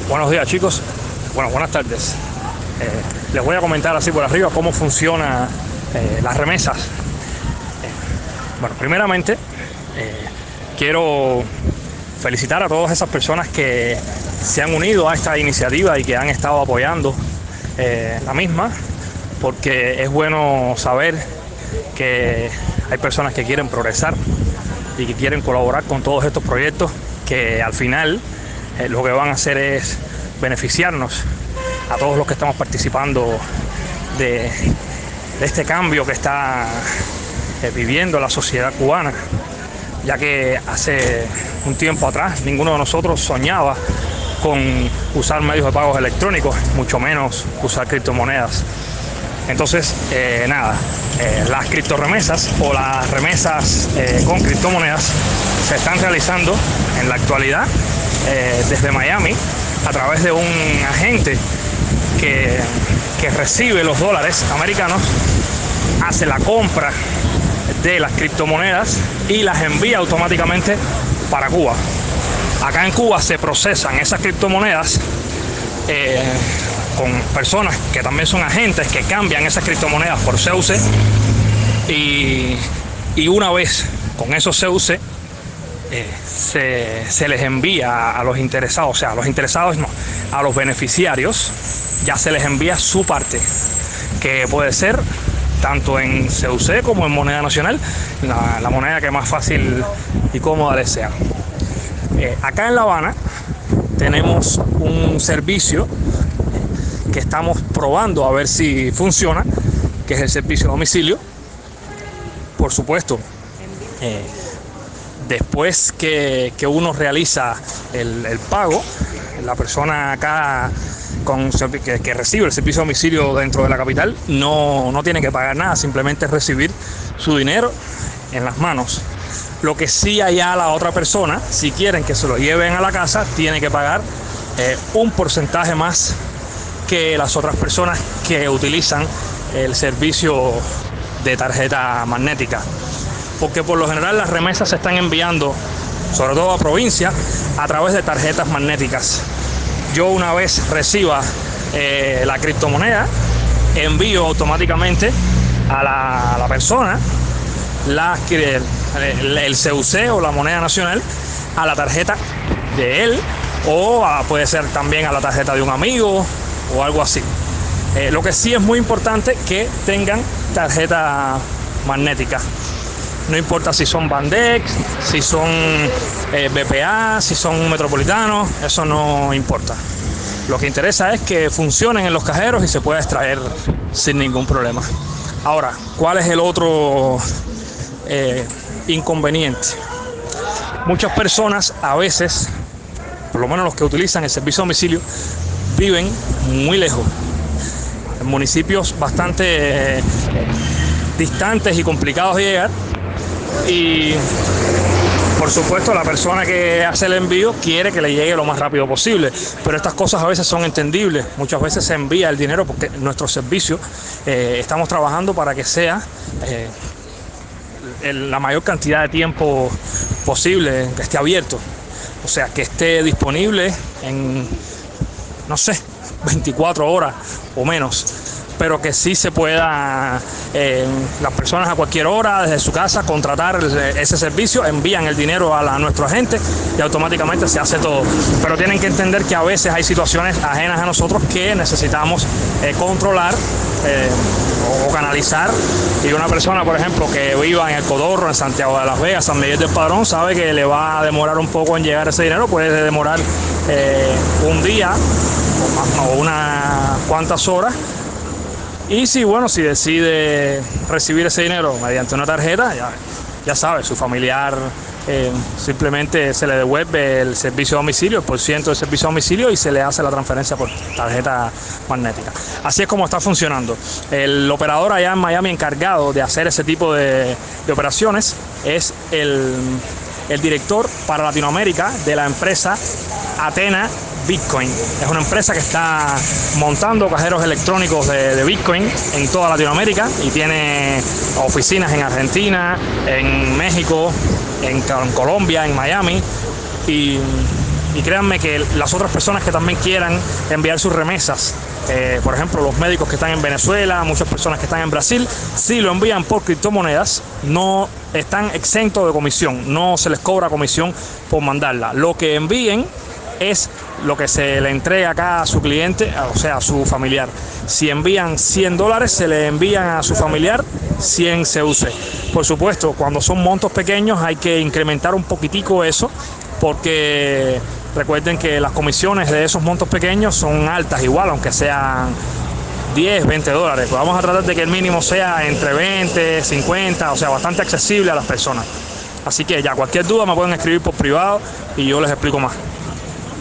Buenos días, chicos. Bueno, buenas tardes. Les voy a comentar así por arriba cómo funciona las remesas. Bueno, primeramente quiero felicitar a todas esas personas que se han unido a esta iniciativa y que han estado apoyando la misma, porque es bueno saber que hay personas que quieren progresar y que quieren colaborar con todos estos proyectos que al final lo que van a hacer es beneficiarnos a todos los que estamos participando de este cambio que está viviendo la sociedad cubana, ya que hace un tiempo atrás ninguno de nosotros soñaba con usar medios de pagos electrónicos, mucho menos usar criptomonedas. Entonces, las criptorremesas o las remesas con criptomonedas se están realizando en la actualidad desde Miami a través de un agente que recibe los dólares americanos, hace la compra de las criptomonedas y las envía automáticamente para Cuba. Acá en Cuba se procesan esas criptomonedas con personas que también son agentes que cambian esas criptomonedas por CUC, y una vez con esos CUC se les envía a los interesados, o sea, a los interesados no, a los beneficiarios ya se les envía su parte, que puede ser tanto en CUC como en moneda nacional, la moneda que más fácil y cómoda les sea. Acá en La Habana tenemos un servicio que estamos probando a ver si funciona, que es el servicio a domicilio. Por supuesto, después que uno realiza el pago, la persona acá que recibe el servicio a domicilio dentro de la capital no tiene que pagar nada, simplemente recibir su dinero en las manos. Lo que sí, allá la otra persona, si quieren que se lo lleven a la casa, tiene que pagar un porcentaje más que las otras personas que utilizan el servicio de tarjeta magnética, porque por lo general las remesas se están enviando, sobre todo a provincia, a través de tarjetas magnéticas. Yo, una vez reciba la criptomoneda, envío automáticamente a la persona el CUC o la moneda nacional a la tarjeta de él, o puede ser también a la tarjeta de un amigo o algo así. Lo que sí es muy importante que tengan tarjeta magnética. No importa si son Bandex, si son BPA, si son metropolitanos, eso no importa. Lo que interesa es que funcionen en los cajeros y se pueda extraer sin ningún problema. Ahora, ¿cuál es el otro inconveniente? Muchas personas a veces, por lo menos los que utilizan el servicio a domicilio, viven muy lejos, en municipios bastante distantes y complicados de llegar, y por supuesto la persona que hace el envío quiere que le llegue lo más rápido posible, pero estas cosas a veces son entendibles. Muchas veces se envía el dinero porque nuestro servicio estamos trabajando para que sea la mayor cantidad de tiempo posible que esté abierto, o sea, que esté disponible en, no sé, 24 horas o menos, pero que sí se pueda, las personas a cualquier hora desde su casa contratar ese servicio, envían el dinero a nuestro agente y automáticamente se hace todo. Pero tienen que entender que a veces hay situaciones ajenas a nosotros que necesitamos controlar o canalizar, y una persona, por ejemplo, que viva en El Codorro, en Santiago de las Vegas, San Miguel del Padrón, sabe que le va a demorar un poco en llegar ese dinero, puede demorar un día o unas cuantas horas. Y si decide recibir ese dinero mediante una tarjeta, ya sabe, su familiar simplemente se le devuelve el servicio a domicilio, el porciento del servicio a domicilio, y se le hace la transferencia por tarjeta magnética. Así es como está funcionando. El operador allá en Miami encargado de hacer ese tipo de operaciones es el director para Latinoamérica de la empresa Athena Bitcoin. Es una empresa que está montando cajeros electrónicos de Bitcoin en toda Latinoamérica y tiene oficinas en Argentina, en México, en Colombia, en Miami, y y créanme que las otras personas que también quieran enviar sus remesas, por ejemplo los médicos que están en Venezuela, muchas personas que están en Brasil, si lo envían por criptomonedas no están exentos de comisión, no se les cobra comisión por mandarla. Lo que envíen es lo que se le entrega acá a su cliente, o sea, a su familiar. Si envían $100, se le envían a su familiar 100 CUC. Por supuesto, cuando son montos pequeños hay que incrementar un poquitico eso, porque recuerden que las comisiones de esos montos pequeños son altas igual, aunque sean 10, $20. Pues vamos a tratar de que el mínimo sea entre 20, 50, o sea, bastante accesible a las personas. Así que ya, cualquier duda me pueden escribir por privado y yo les explico más.